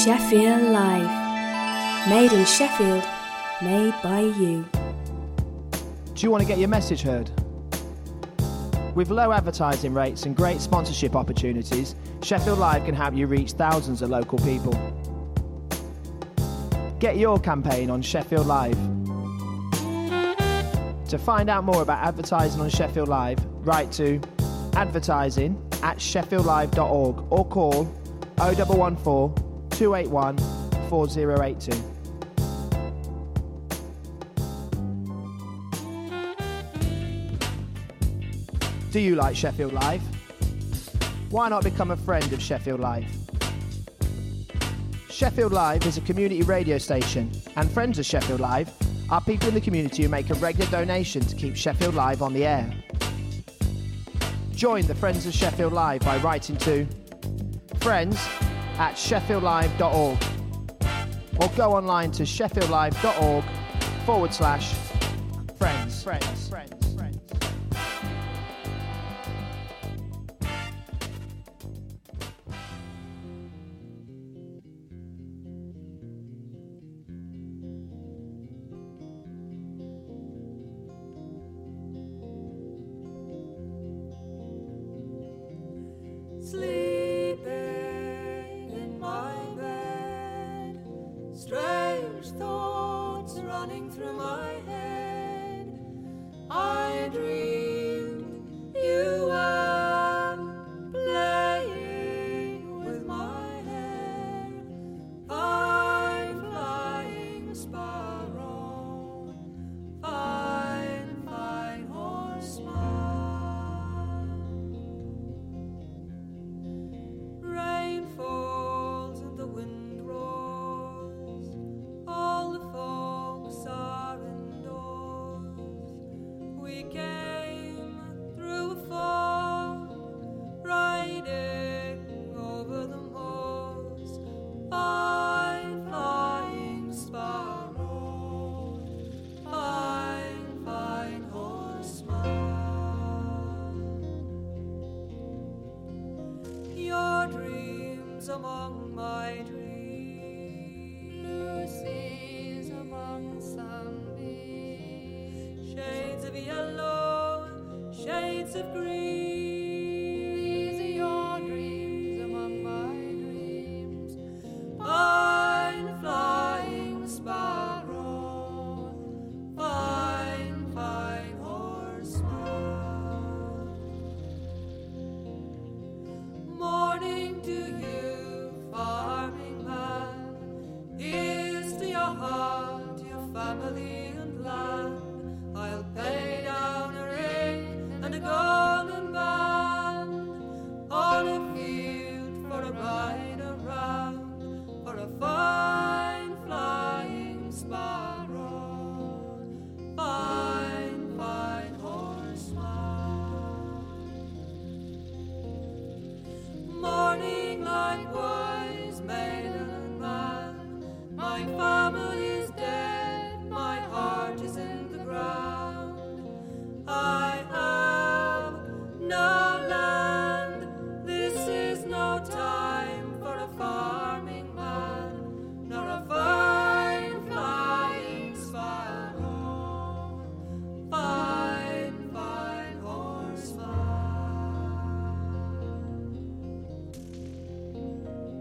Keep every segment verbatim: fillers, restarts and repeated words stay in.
Sheffield Live. Made in Sheffield, made by you. Do you want to get your message heard? With low advertising rates and great sponsorship opportunities, Sheffield Live can help you reach thousands of local people. Get your campaign on Sheffield Live. To find out more about advertising on Sheffield Live, write to advertising at sheffield live dot org or call oh one one four, two eight one, four oh eight two. Do you like Sheffield Live? Why not become a friend of Sheffield Live? Sheffield Live is a community radio station, and friends of Sheffield Live are people in the community who make a regular donation to keep Sheffield Live on the air. Join the Friends of Sheffield Live by writing to friends at sheffield live dot org or go online to sheffield live dot org forward slash friends. Friends. Friends. Sleeping in my bed, strange thoughts running through my head. I dreamed you were playing with my hair. Fine flying sparrow, fine, fine horseman. Rain falls and the wind roars, all the folks are indoors. We came through a fog, riding over the moors. Fine flying sparrow, fine, fine horseman. Your dreams among my dreams, Lucy's among sunbeams, shades of yellow, shades of green. These are your dreams among my dreams. Fine flying sparrow, fine, fine horseman. Morning to you, farming man. Here's to your heart, your family and land. I'll pay down a ring and a golden band on a field for a ride around, for a fine flying sparrow, fine, fine horseman. Morning likewise, maiden and man. My family's dead, my heart is in the ground. I have no land, this is no time for a farming man, nor a fine flying sparrow, fine, fine horseman.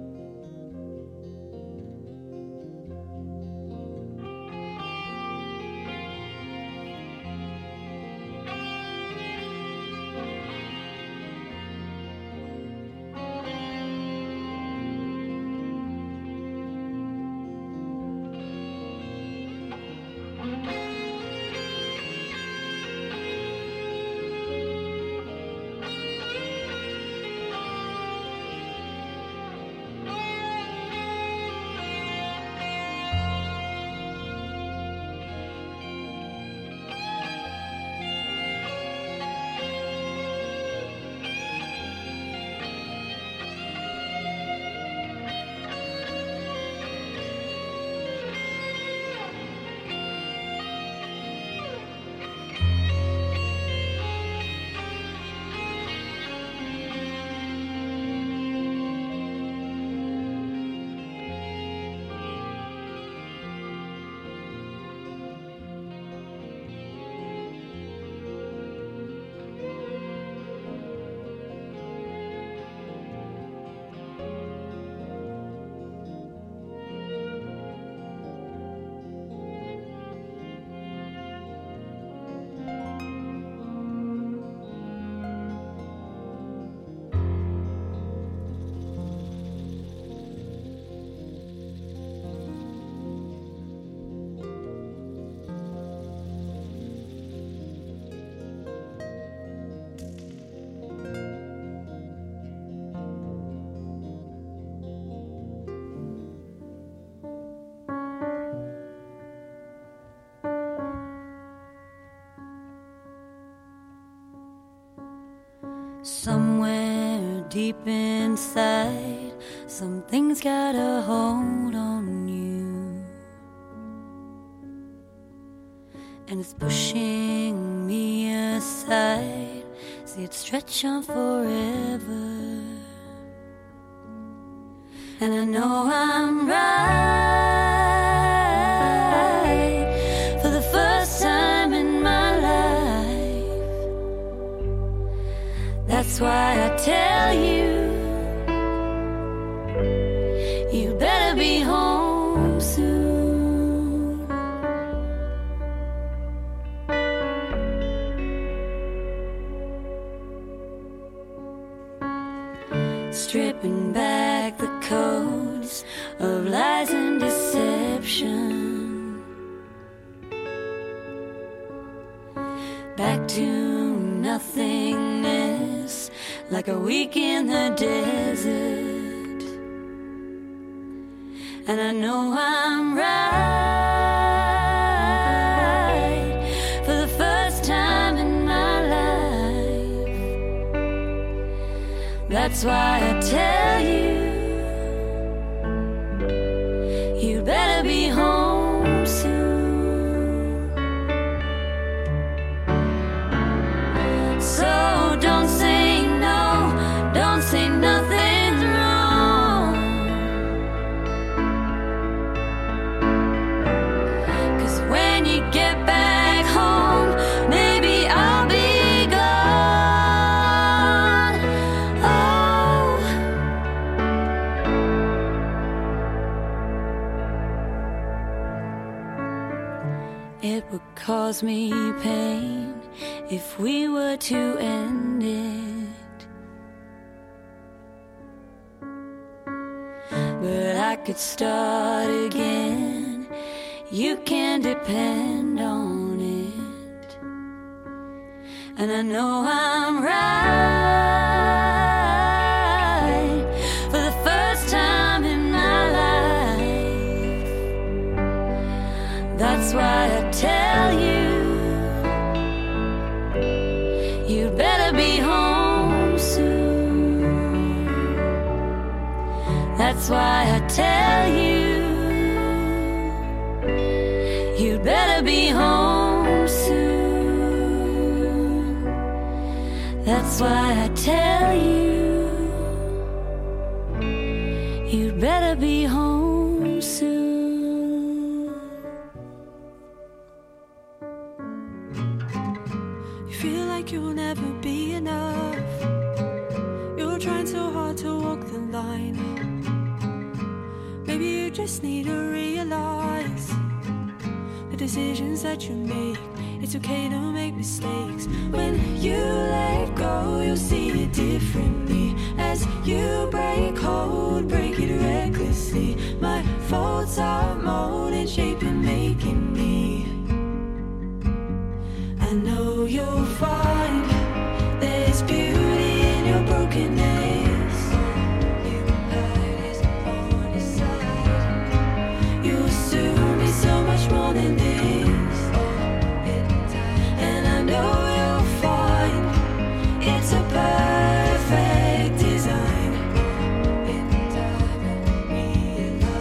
Somewhere deep inside, something's got a hold on you, and it's pushing me aside. See it stretch on forever, and I know I'm right for the first time in my life. That's why I tell you, you better be home soon. Stripping back the codes of lies and deception, back to nothingness, like a week in the desert. And I know I'm right for the first time in my life. That's why I tell you, you better be home soon. So don't say no, don't say nothing's wrong, 'cause when you get back home, maybe I'll be gone. Oh, it would cause me pain if we were to end it, but I could start again. You can depend on it, and I know I'm right for the first time in my life. That's why I tell you, you better be home soon. That's why I tell you, you better be home soon. That's why I tell you, you better be home soon. You feel like you'll never be enough. You're trying so hard to walk the line. Maybe you just need to realize the decisions that you make. It's okay to make mistakes. When you let go, you'll see it differently. As you break hold, break it recklessly. My faults are molding, shaping, making me. I know you'll find there's beauty in your brokenness. You can hide it on the side. You'll soon be so much more than this. And I know you'll find it's a perfect design. In time you'll realize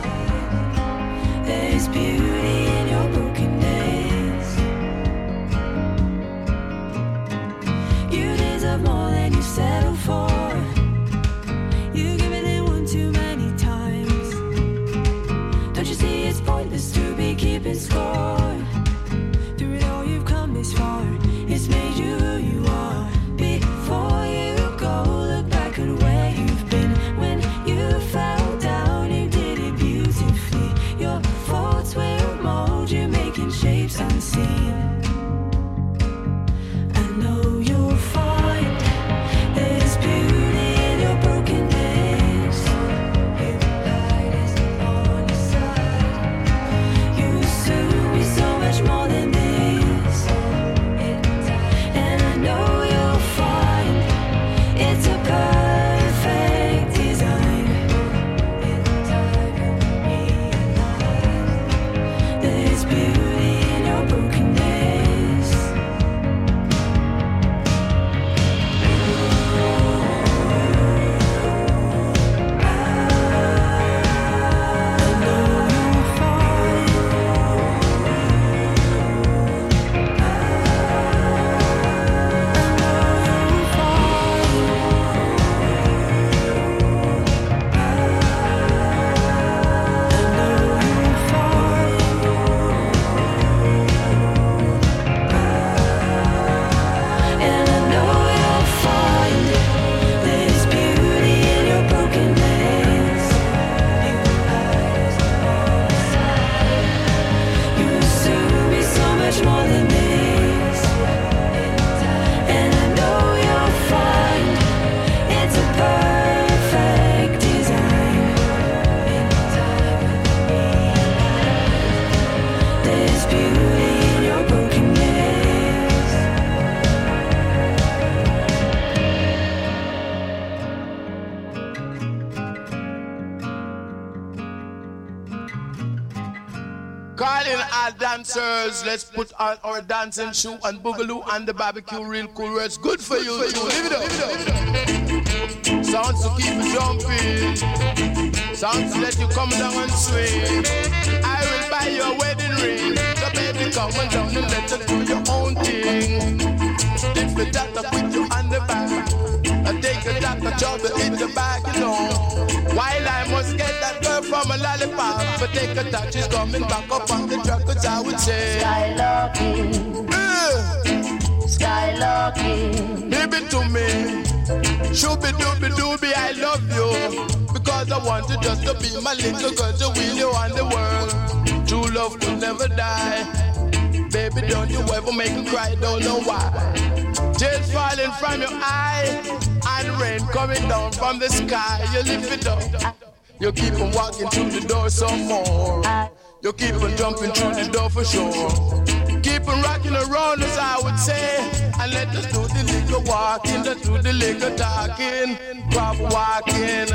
Calling our dancers, let's put on our dancing shoe and boogaloo and the barbecue real cool where it's good for you. Leave it up. Sounds to keep you jumping. Sounds to let you come down and swing. I will buy you a wedding ring. So baby, come on down and let you do your own thing. If the doctor put you on the back, I take a doctor job to hit the back, you know. While I must get that girl from a lollipop, but take a touch, she's coming back up on the truck, cause I would say Skylarking, uh, Skylarking, give it to me. Shooby dooby dooby, I love you. Because I want you just to be my little girl, to wheel you on the world. True love will never die. Baby, don't you ever make me cry, don't know why. Tears falling from your eye, and rain coming down from the sky. You lift it up, you keep on walking through the door some more. You keep on jumping through the door for sure. Keep on rocking around us, I would say. And let us do the little walking, let's do the little talking. Crab walking,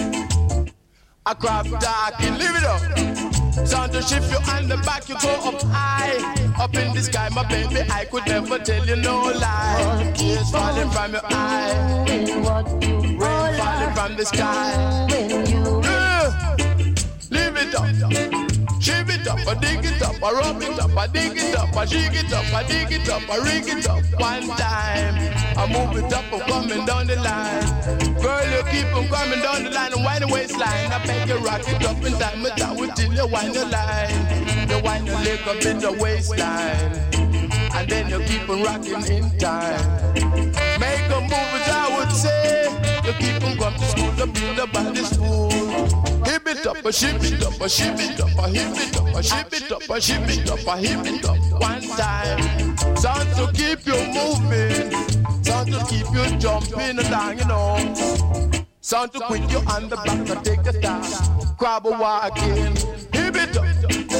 a crab talking, leave it up. Sound to shift you on the back, you go up high. Up in the sky, my baby, I could never tell you no lie. Tears falling from your eye, rain falling from the sky. uh, Leave it up, shift it up, I dig it up, I rub it up, I dig it up, I shake it up, I dig it up, I rig it up. One time, I move it up, I'm coming down the line. Girl, you keep on coming down the line and wind the waistline. I beg you rock it up in time, but I will till you wind the line. You wind your leg up in the waistline, and then you keep on rocking in time. Make a move, as I would say. You keep on coming to school, to build the body school. Hip it up, a ship it up, a ship it up, a hip it up, a ship it up, a ship it up, a hip it up. One time, sound to keep you moving, sound to keep you jumping along, you know. Sound to quit you on the back and take a time. Crab walking, hip it up.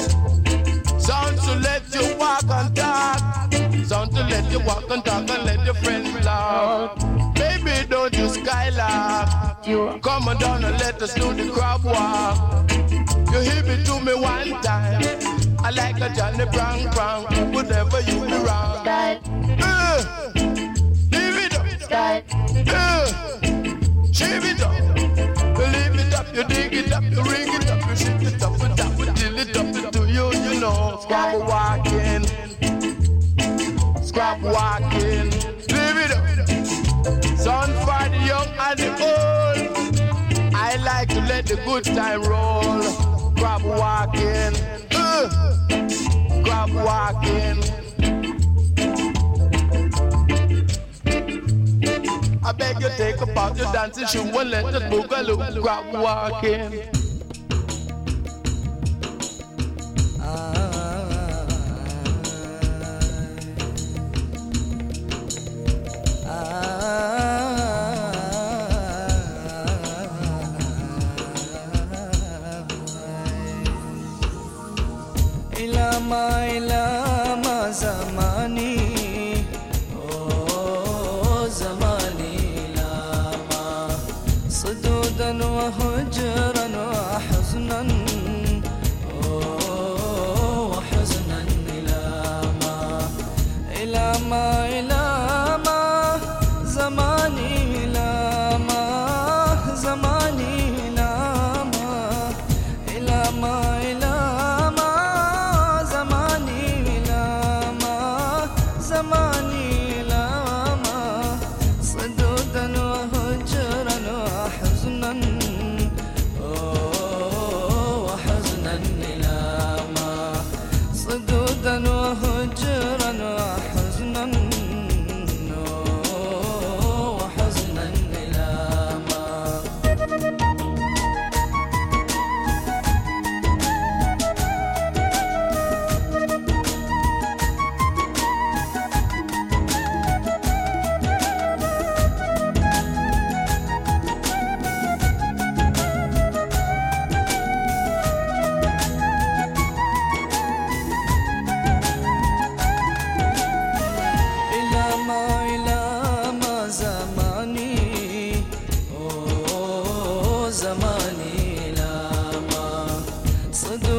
Sound to let you walk and talk. Sound to let you walk and talk and let your friends laugh. Baby, don't you skylark. Come on down and let us do the crab walk. You hit me to me one time. I like a Johnny Brown Brown. Whatever you be wrong. Uh, leave it up. Uh, Shave it up. You leave it up. You dig it up. You ring it up. You shake it up. You tap it till it up to you. You know. Scrap walking. Scrap walking. Leave it up. Sound for the young and the old. I like to let the good time roll. Grab walking, uh, grab walking. I beg you take about your dancing shoe and let the boogaloo grab walking. Ilama ilama zamani, oh zamani ilama, sududan wa hujran wa huznan, oh wa huznan ilama, ilama ilama zamani ilama, zamani ilama, ilama ilama.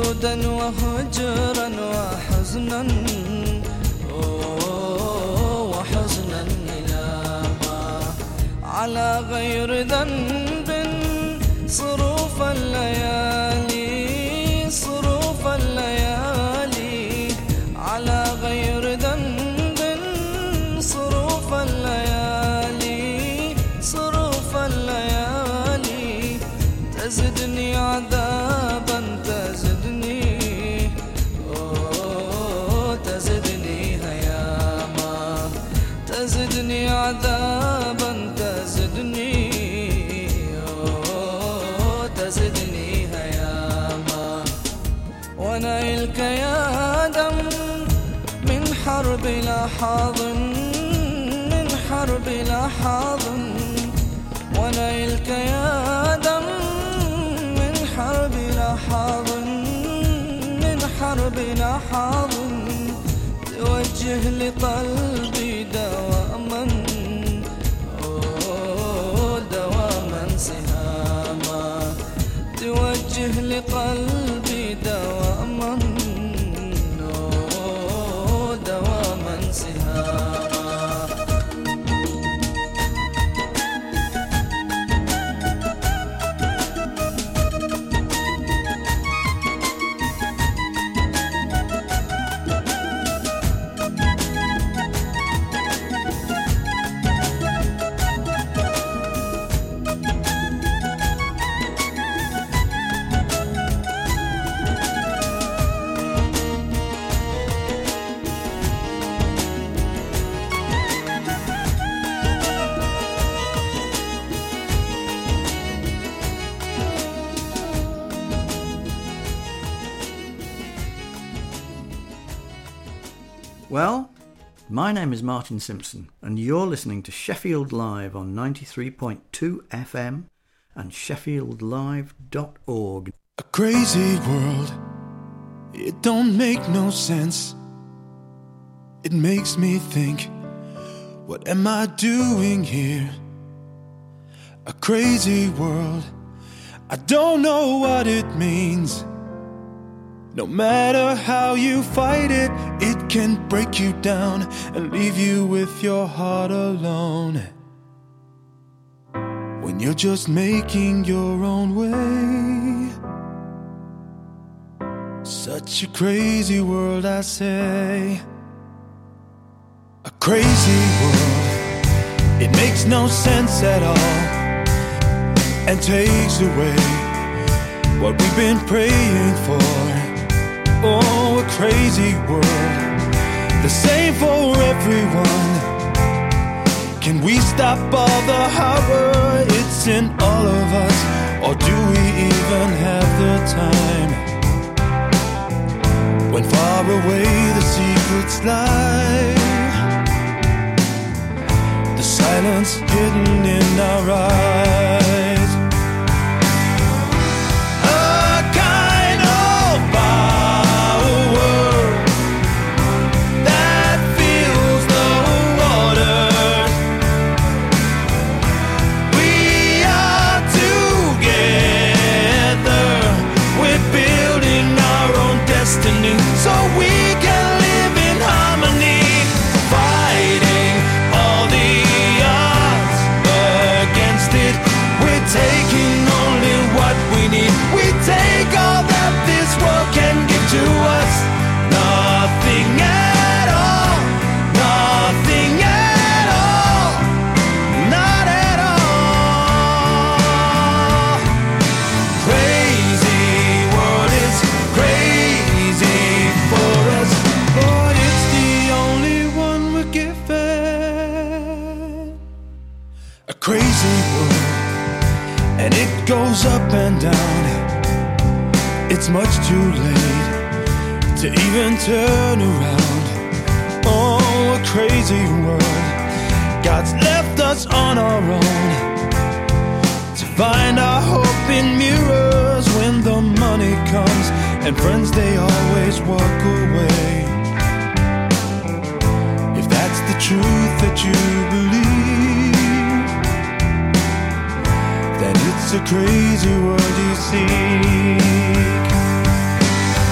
وجودا وهجرا وحزنا وحزنا إلى ما على غير ذنب صروف الليالي صروف الليالي على غير ذنب صروف الليالي صروف الليالي تزدني عذابا تزدني أوه تزدني هياما تزدني عذابا تزدني أوه تزدني هياما ونيلك يا دم من حرب لحاظ من حرب لحاظ ونيلك يا دم من حرب لحاظ من حرب لحاظ توجه لقلبي دواما أوه دواما سهاما توجه لقلبي دواما أوه دواما سهاما. Well, my name is Martin Simpson, and you're listening to Sheffield Live on ninety-three point two F M and sheffield live dot org. A crazy world, it don't make no sense. It makes me think, what am I doing here? A crazy world, I don't know what it means. No matter how you fight it, it can break you down and leave you with your heart alone. When you're just making your own way. Such a crazy world, I say. A crazy world, it makes no sense at all, and takes away what we've been praying for. Oh, a crazy world, the same for everyone. Can we stop all the horror? It's in all of us, or do we even have the time? When far away the secrets lie, the silence hidden in our eyes. So we can live in harmony, fighting all the odds against it. We're taking only what we need. We take all that this world can give to us. Nothing at all, nothing at all, not at all. Crazy world is crazy for us, but it's the only one we're given. A crazy world, and it goes up and down. It's much too late to even turn around. Oh, a crazy world, God's left us on our own to find our hope in mirrors when the money comes. And friends, they always walk away. If that's the truth that you believe, then it's a crazy world you seek.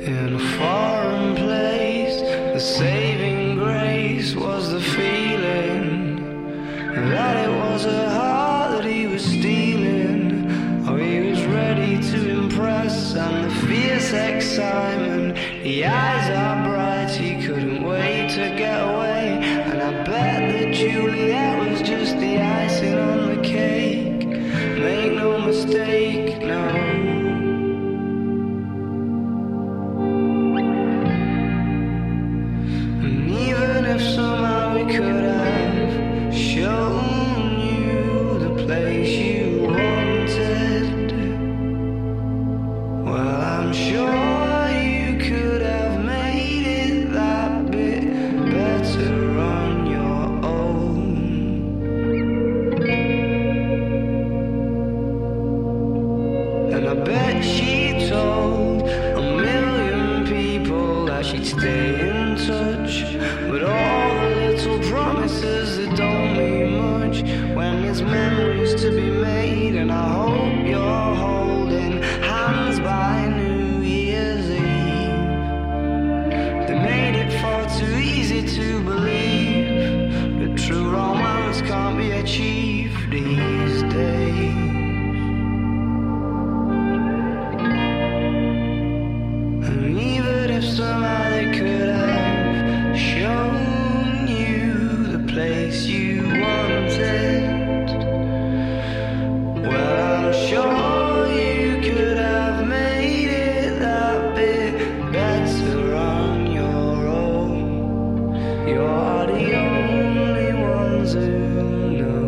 In a foreign place, the saving grace was the feeling that it was a heart that he was stealing. Oh, he was ready to impress, and the fierce excitement, the eyes are bright, he couldn't wait to get away. And I bet that Juliet was just the icing on the cake. Make no mistake, no. If somehow we could have shown you the place you wanted, well, I'm sure you could have made it that bit better on your own. And I bet she told a million people that she'd stay in touch, but all the little promises that don't mean much when there's memories to be made. And I hope you're holding hands by New Year's Eve. They made it far too easy to believe that true romance can't be achieved these days. And even if somehow they could have shown you the place you wanted, well, I'm sure you could have made it that bit better on your own. You're the only ones who know.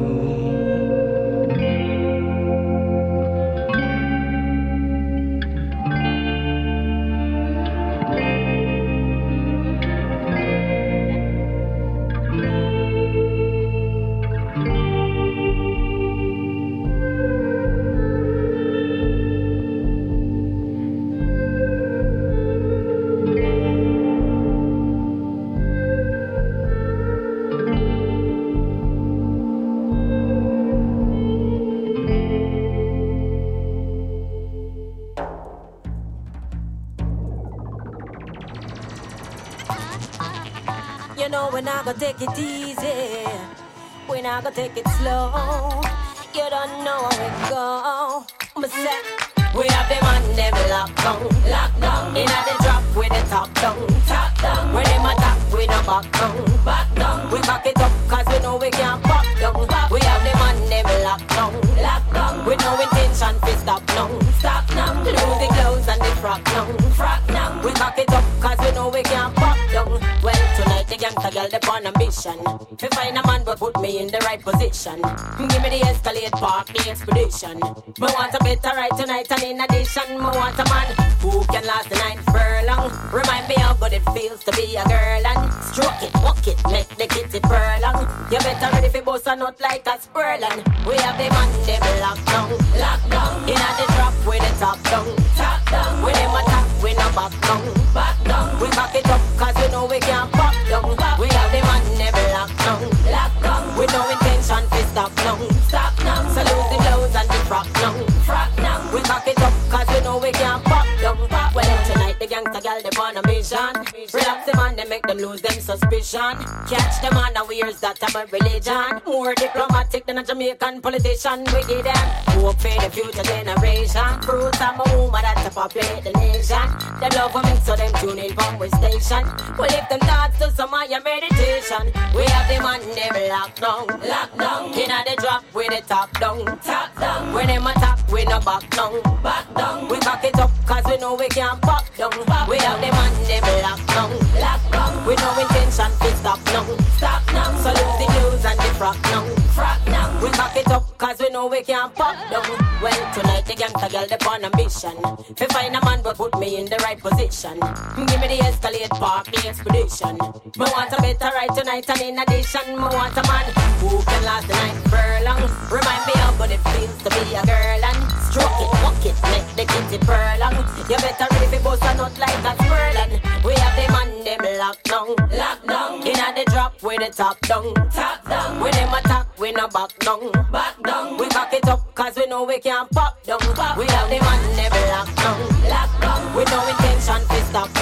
You know we're not gonna take it easy, we're not gonna take it slow. You don't know how it go. Me say we have them on them locked down, locked down. Inna the drop with the top down, top down. When them attack we no back down, back down. We back it up 'cause we know we can't pop down. We have them on them locked down, locked down. With no intention to stop now, stop now. Lose the clothes and the frock now, frock now. We back it up 'cause we know we can't pop down. Well, tonight the gangsta girl they on ambition. If find a man but put me in the right position. Give me the Escalade Park, the expedition. Me want a better ride tonight, and in addition, me want a man who can last the night furlong. Remind me how good it feels to be a girl and stroke it, walk it, make the kitty furlong. You better ready for bust a nut like a spurling. We have the man them locked down, locked down. Inna the drop with the top down, top down. When them attack, we no back down, back down. We back it up 'cause we know we can't pop down. We have the man them locked down, locked down. With no intention to stop now, stop now. So lose the clothes and the frock now, frock now. We back it up 'cause we know we can't pop down. Well, tonight the gangsta girl they on a mission. Relax them and they make them lose them suspicion. Catch them unawares that I'm a religion. More diplomatic than a Jamaican politician. We give them hope for the future generation. Fruits and my woman that's a populate the nation. Them love for me so them tune in from we station. We lift them thoughts to some of your meditation. We have them on them locked down, locked down. Inna the drop with the top down, top down. When them attack we no back down, back down. We back it up 'cause we know we can't pop down. We have them on them locked down, locked down. With no intention to stop now, stop now. So lose the clothes and the frock now, frock now. We back it up 'cause we know we can't pop down. Well, tonight the gangsta girl they on ambition. If find a man but put me in the right position. Give me the Escalade Park, the expedition. Me want a better ride tonight, and in addition, me want a man who can last the night furlong. Remind me how good it feels to be a girl and stroke it, walk it, make the kitty furlong. You better ready for bust a nut like a swirling. We have them on them locked down, locked down. Inna the drop with the top down, top down. When them attack, we no back down, back down. We back it up 'cause we know we can't pop down. We have them on them locked down, locked down. With no intention to stop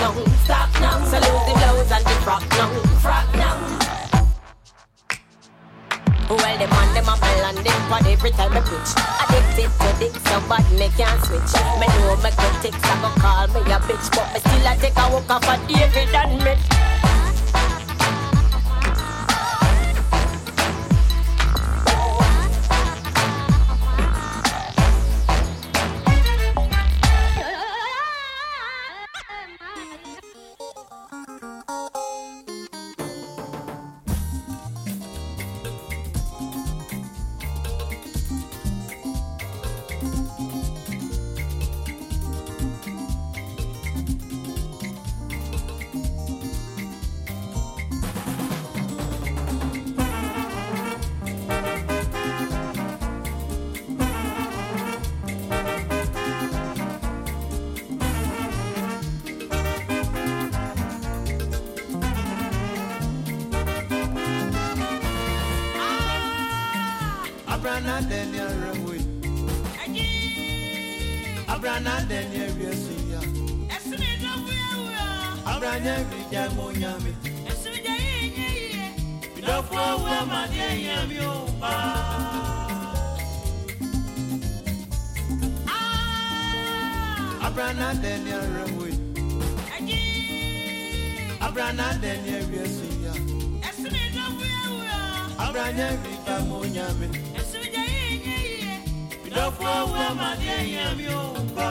them and them a landing pad every time I pitch. Addicted to dick, so bad me can't switch. Me know me get ticks, I go call me a bitch, but me still I take a walk off of David and me. Abrana Daniel Ramwe. Abrana Daniel Resiya. Abrana Vija Monyami. Bidofo Wama Yami Opa. Abrana Daniel Ramwe. Abrana Daniel Resiya. Abrana Vija Monyami. Bidofo Wama Yami Opa.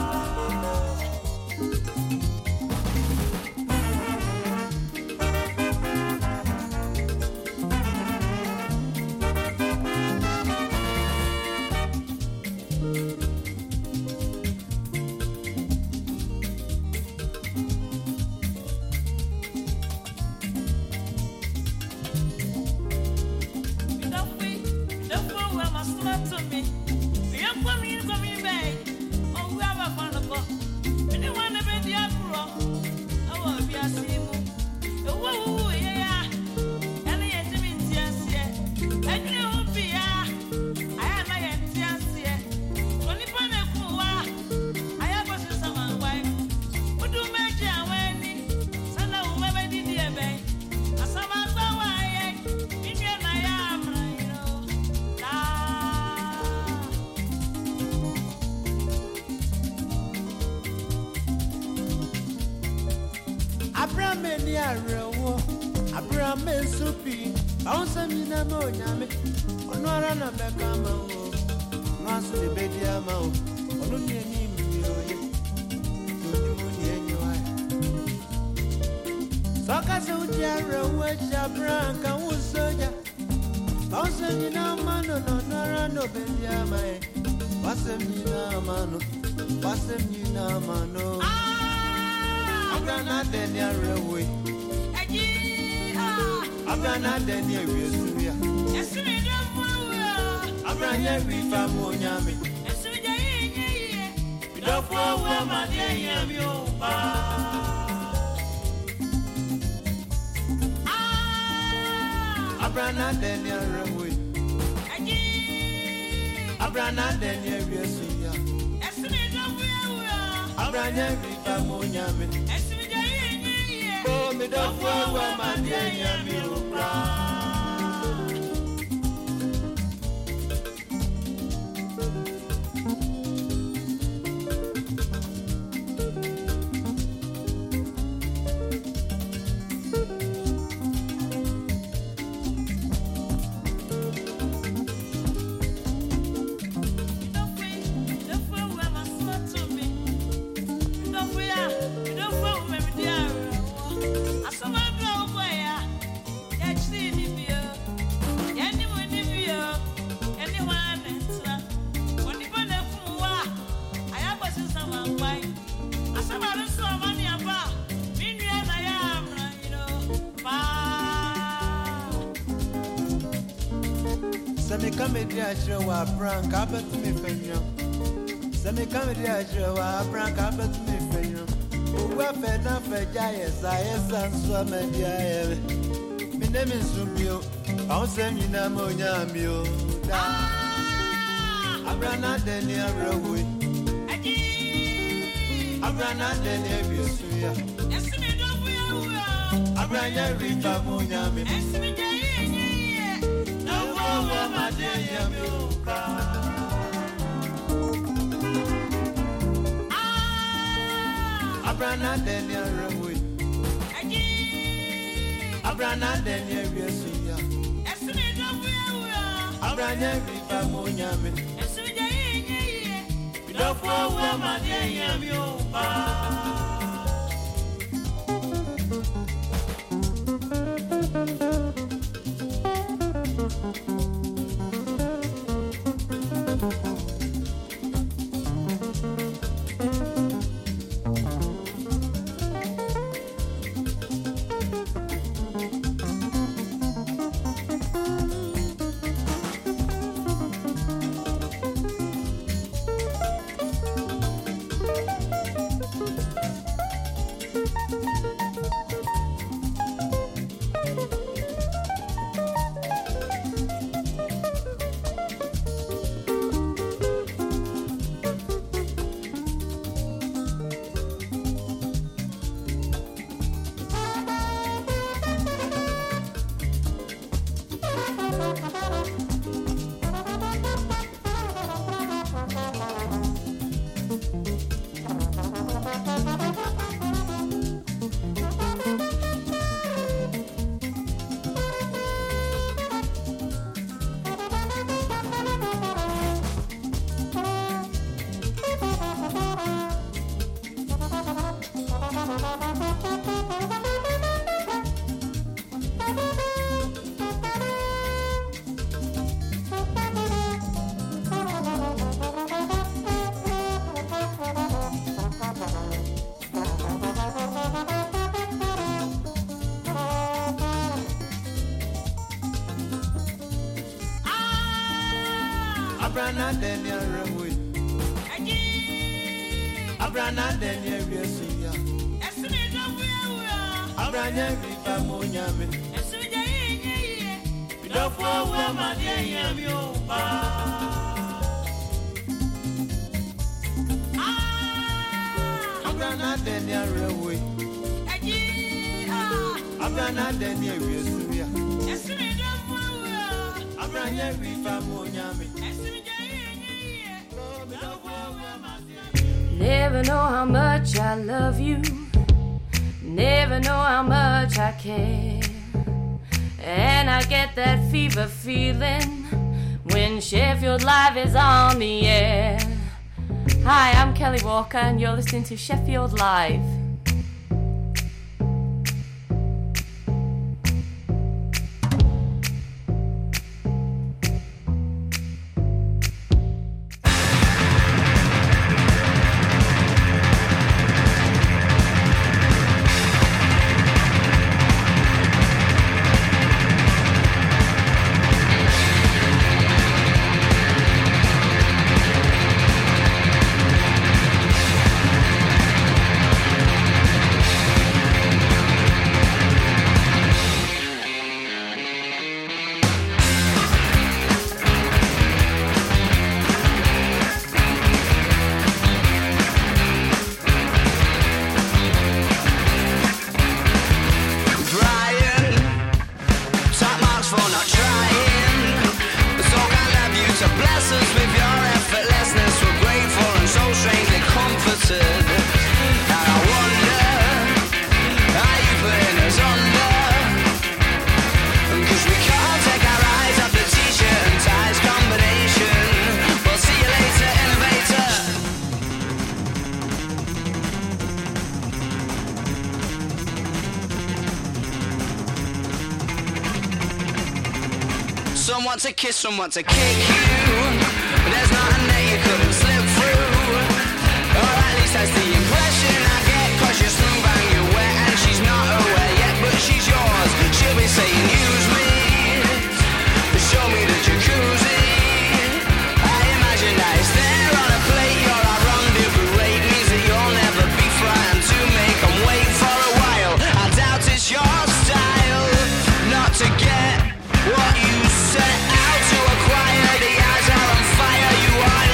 Abrana Daniel Ramwe. Abrana Daniel Resiya. Abrana Vija Monyami. Oh, me Bidofo Wama Yami Opa. Semi comedy I show a prank up at me fenyo. Semi comedy I show a prank up at me fenyo. Who are fed up for giants, I am so many. My name is Zubio. I'll send you Namonia Mio. Abrana Daniel Rawi. Abrana Daniel Biosuya. Abrana Rita Monyami. Abrana Daniel Ramwe. Abrana Daniel Yesuya. Abrana Rifa Monyame. Bidofo wa madenya miopa. Abrana Daniel Ramwe. Abrana Daniel Yesuya. Abrana Rifa Monyame. Bidofo wa madenya miopa. Abrana Daniel Ramwe. Abrana Daniel Yesuya. Abrana Rifa Monyame. Never know how much I love you. Never know how much I care. And I get that fever feeling when Sheffield Live is on the air. Hi, I'm Kelly Walker and you're listening to Sheffield Live. Someone to kiss, someone to kick you. There's nothing that you couldn't slip through. Or at least that's the impression I get. Cause you're smooth and you're wet and she's not aware yet, but she's yours. She'll be saying use me, show me the jacuzzi. I imagine that it's there on a plate. You're our rendezvous rate means that you'll never be frightened to make them wait for a while. I doubt it's your style not to get what you set out to acquire. The eyes are on fire, you are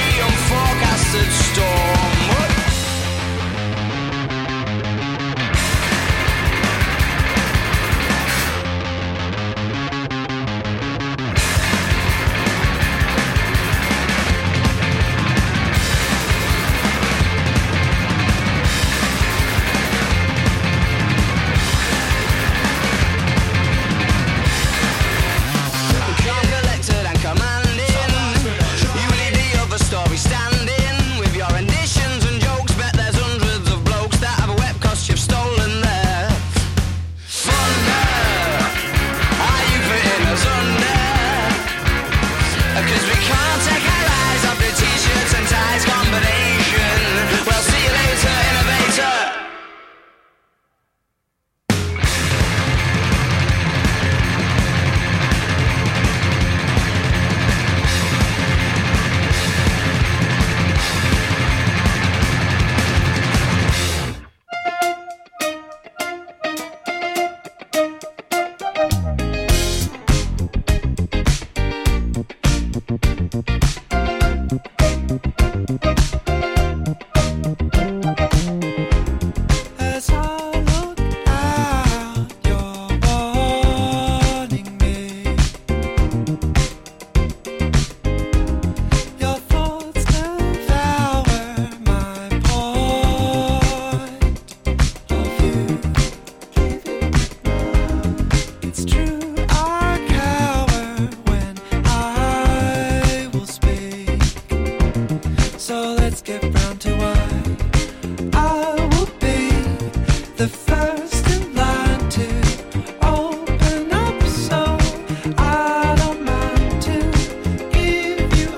the first in line to open up, so I don't mind to give you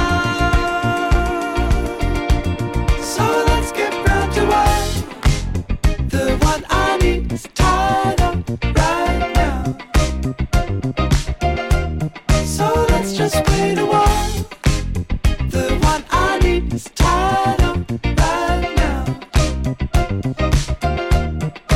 all. So let's get round to one. The one I need is tied up right now. So let's just wait a while. The one I need is tied up right now.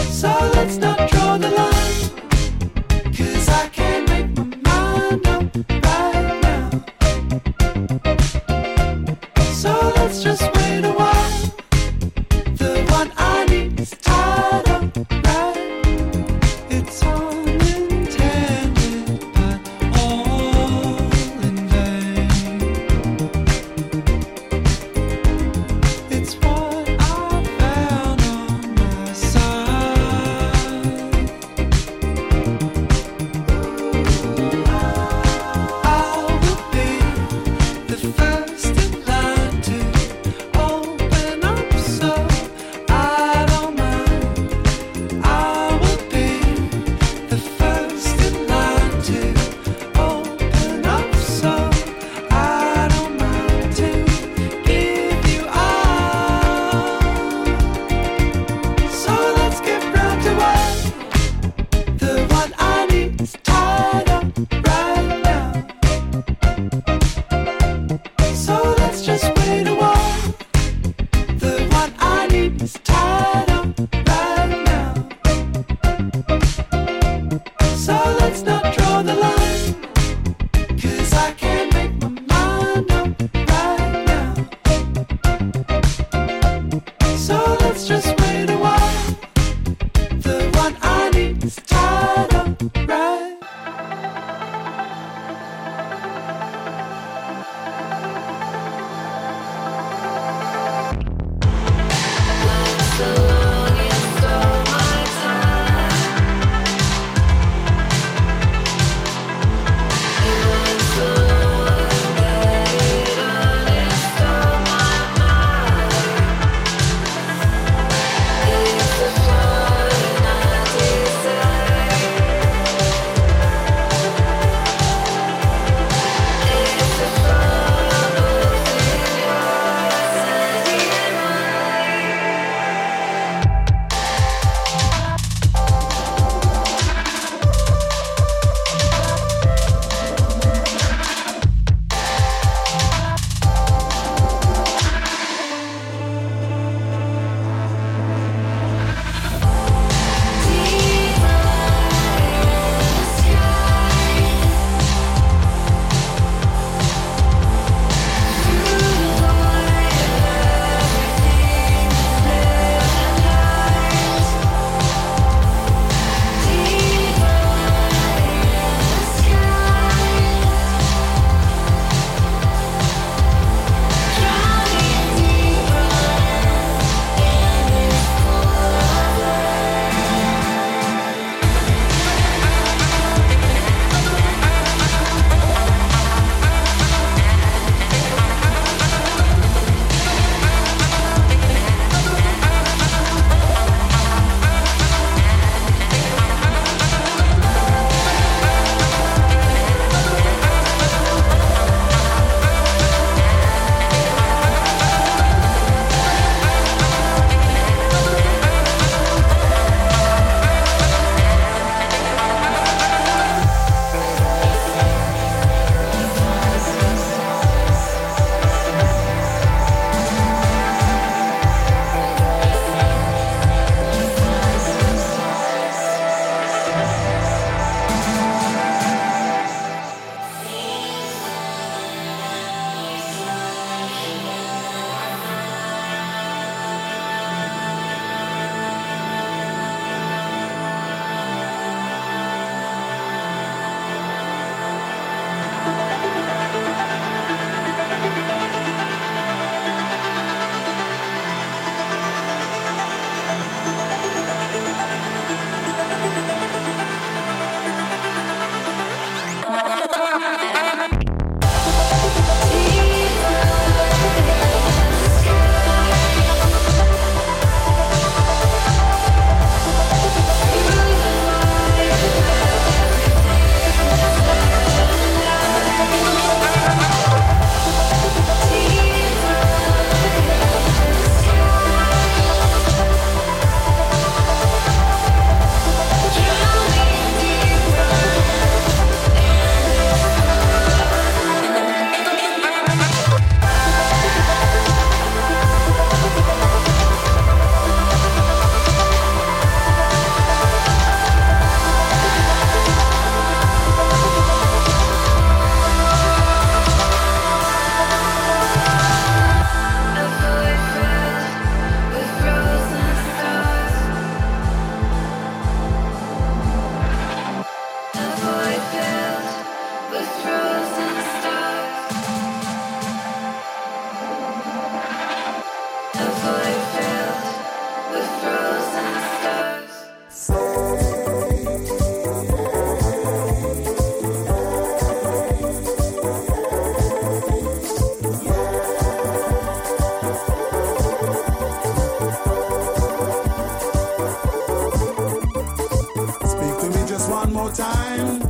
more time.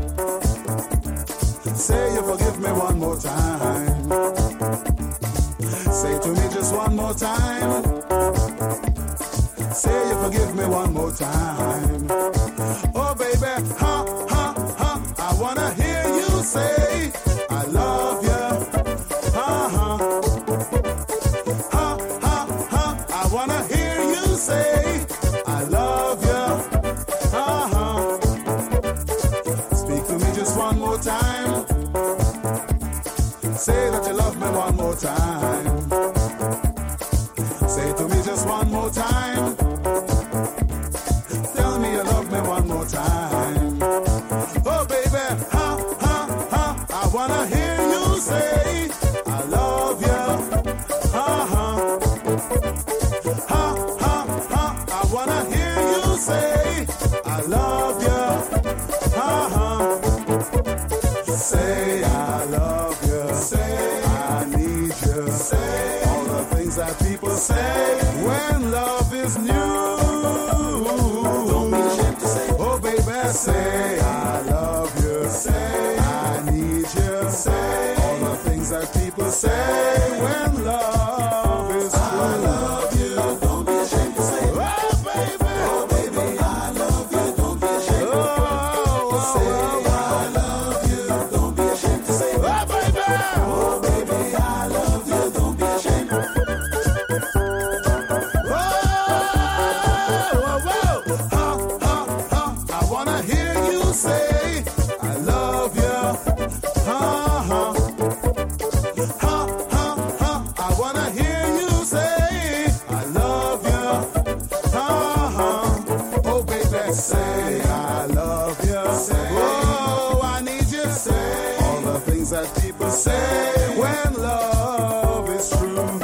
Say you forgive me one more time. Say to me just one more time. Say you forgive me one more time. Oh baby, ha, ha, ha, I wanna hear you say I love you. Ha, ha, ha, ha, ha, I wanna hear you say I love you. Ha, ha. Speak to me just one more time. Say that you love me one more time. Say to me just one more time. Tell me you love me one more time. Oh baby, ha, ha, ha, I wanna hear you say I love you. Ha, ha, ha, ha, ha, I wanna hear you say I love you. Ha, ha. Say I love you. Say I need you. Say all the things that people say when love is new. Don't be ashamed to say, oh baby, say I love you. Say I need you. Say all the things that people say when love is true. I love you. Don't be ashamed to say, oh baby, oh baby, I love you. Don't be ashamed. Oh, oh, say I love you. Don't be ashamed to say, oh baby, oh baby, I love you. Don't be ashamed. Whoa, whoa, whoa. Ha, ha, ha. I wanna hear you say I love you. Ha, ha. Ha, ha, ha. I wanna hear you say I love you. Ha, ha. Oh baby, say I love you. Oh, I need you. Say all the things that people say when love is true.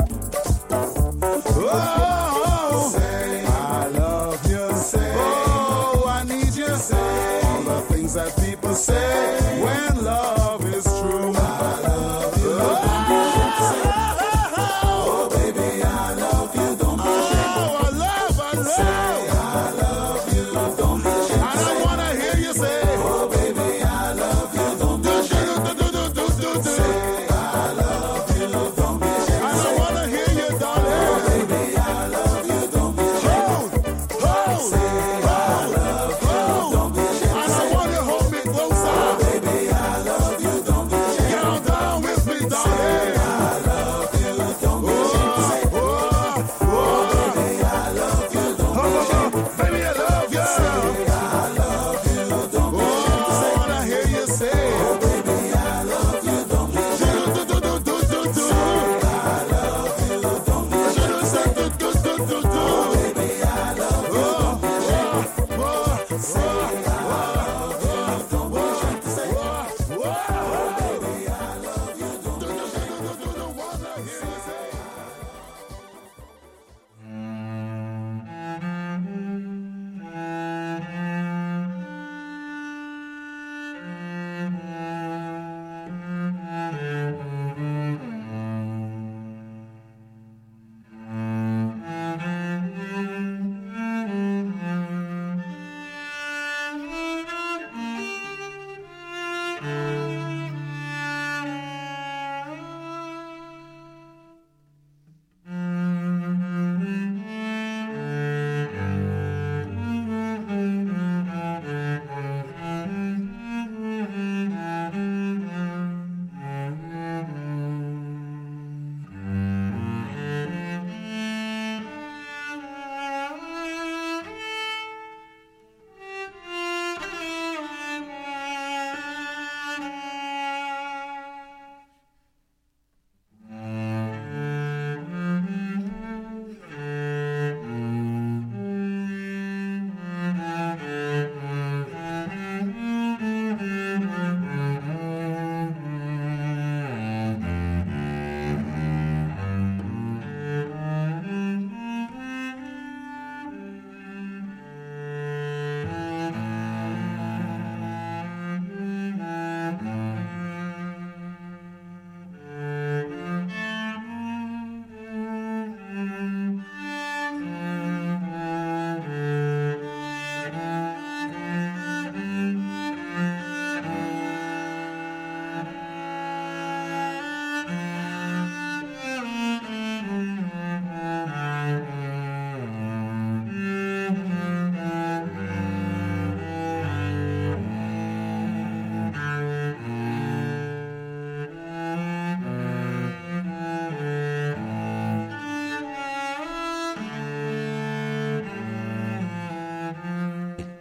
Oh, say I love you. Say, oh, I need you. Say all the things that people say when love is true. I love you. Don't be ashamed to say, oh baby, I love you. Don't be ashamed. Oh, I love, I love. Say I love you. Don't be ashamed. I don't wanna hear you say, oh baby, I love you. Don't be ashamed. Say I love you. Don't be ashamed. I don't wanna hear you, darling. Oh baby, I love you. Don't be ashamed. Say I love you. Don't be ashamed. I don't wanna hold me closer. Oh baby,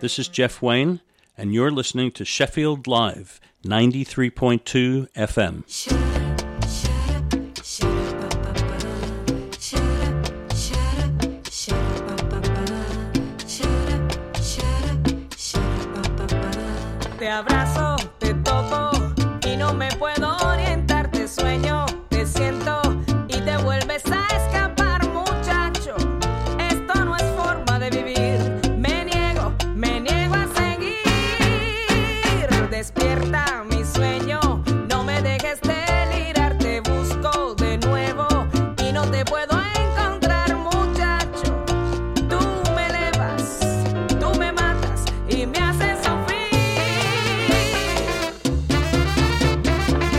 This is Jeff Wayne, and you're listening to Sheffield Live, ninety-three point two F M. Te abrazo, te toco y no me puedo orientar, te sueño, te siento y te vuelves a escapar, muchacho. Esto no es forma de vivir, me niego, me niego a seguir. Despierta mi sueño, no me dejes delirar, te busco de nuevo y no te puedo encontrar, muchacho. Tú me elevas, tú me matas y me haces sufrir.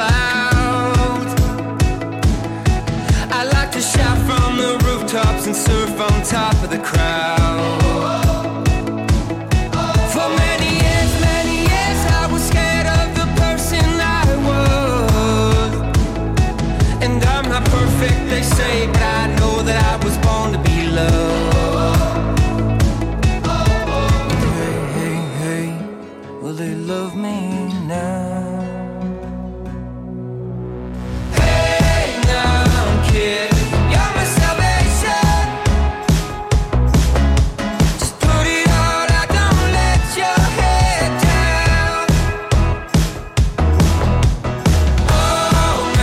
clouds. I like to shout from the rooftops and surf on top of the crowd.